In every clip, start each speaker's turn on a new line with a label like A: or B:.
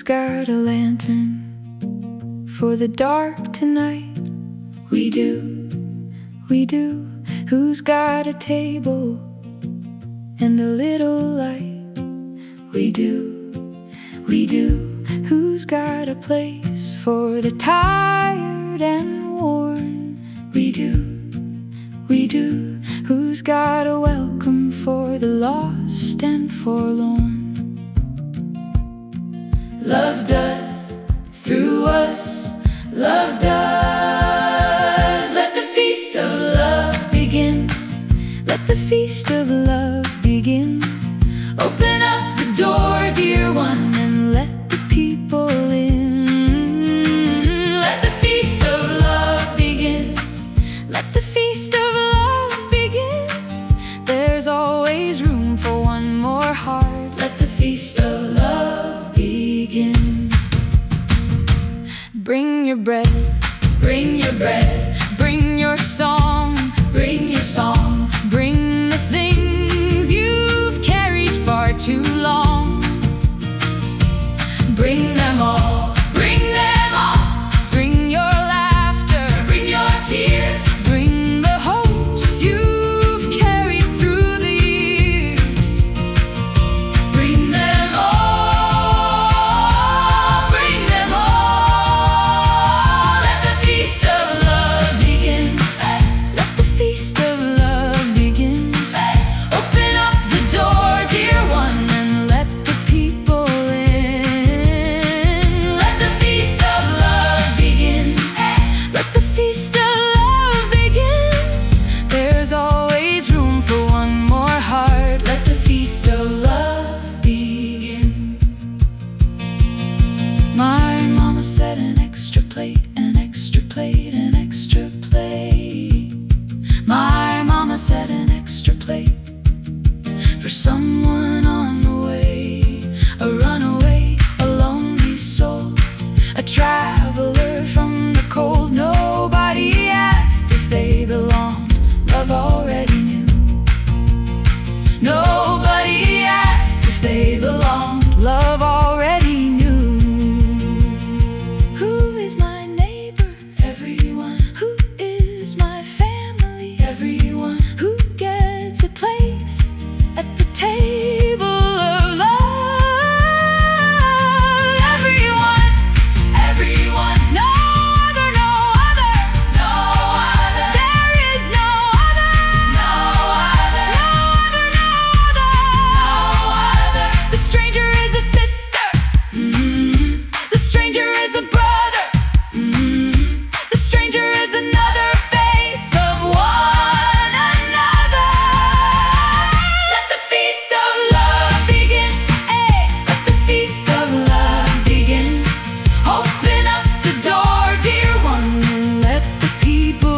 A: got a lantern for the dark tonight? We do, we do. Who's got a table and a little light? We do, we do. Who's got a place for the tired and worn? We do, we do. Who's got a welcome for the lost and forlorn? Love does, through us, love does. Let the feast of love begin. Let the feast of love begin. Open up the door, dear one, and let the people in. Let the feast of love begin. Let the feast of love begin. There's always room for one more heart. Let the feast of love begin. Bring your bread, bring your bread. Bring your song, bring your song. Bring the things you've carried far too long. Bring them all, bring them all. Bring your laughter, bring your tears. Bring the hopes you've carried through the years. Bring them all, bring them all. Let the feast of love begin. Let the feast of love begin. Open up the door, dear one, and let the people in. Let the feast of love begin. Let the feast of love begin. There's always room for one more heart. Let the feast of love begin. My mama said an extra plate, an extra plate, an extra plate. My mama said an extra plate for someone on the way. A runaway, a lonely soul, a traveler from the cold. Nobody asked if they belonged. Love already knew. Nobody asked if they belonged. Love already knew. Who is my neighbor? Everyone. Who is my family? Everyone. Who gets a place at the table of love? Everyone, everyone. No other, no other, no other. There is no other, no other, no other, no other, no other. The stranger is a sister. The stranger is a brother. The stranger is another face of one another. Let the feast of love begin. Let the feast of love begin. Open up the door, dear one, and let the people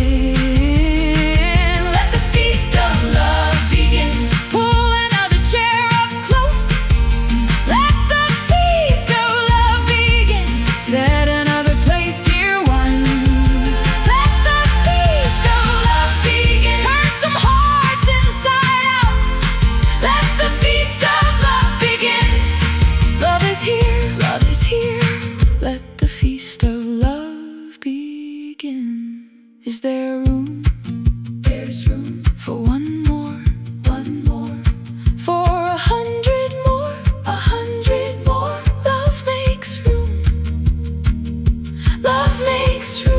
A: in. Let the feast of love begin. Pull another chair up close. Let the feast of love begin. Set another place, dear one. Let the feast of love begin. Turn some hearts inside out. Let the feast of love begin. Love is here, love is here. Let the feast of love begin. Is there room? There's room for one more, one more. For 100 more, 100 more. Love makes room. Love makes room.